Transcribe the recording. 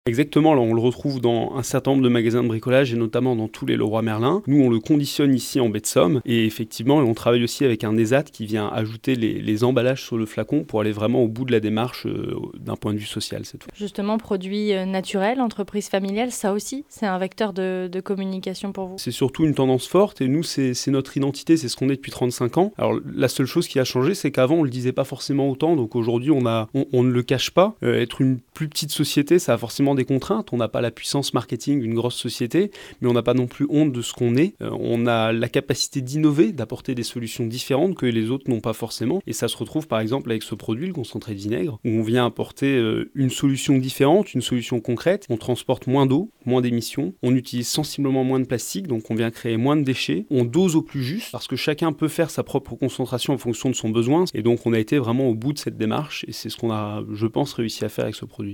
Exactement, là on le retrouve dans un certain nombre de magasins de bricolage et notamment dans tous les Leroy Merlin. Nous on le conditionne ici en baie de Somme et effectivement on travaille aussi avec un ESAT qui vient ajouter les emballages sur le flacon pour aller vraiment au bout de la démarche d'un point de vue social cette fois. Justement, produit naturel, entreprise familiale, ça aussi, c'est un vecteur de communication pour vous? C'est surtout une tendance forte et nous c'est notre identité, c'est ce qu'on est depuis 35 ans. Alors la seule chose qui a changé c'est qu'avant on le disait pas forcément autant, donc aujourd'hui on ne le cache pas. Être une plus petite société ça a forcément des contraintes, on n'a pas la puissance marketing d'une grosse société, mais on n'a pas non plus honte de ce qu'on est. On a la capacité d'innover, d'apporter des solutions différentes que les autres n'ont pas forcément et ça se retrouve par exemple avec ce produit, le concentré de vinaigre, où on vient apporter une solution différente, une solution concrète. On transporte moins d'eau, moins d'émissions, on utilise sensiblement moins de plastique, donc on vient créer moins de déchets, on dose au plus juste, parce que chacun peut faire sa propre concentration en fonction de son besoin, et donc on a été vraiment au bout de cette démarche, et c'est ce qu'on a, je pense, réussi à faire avec ce produit.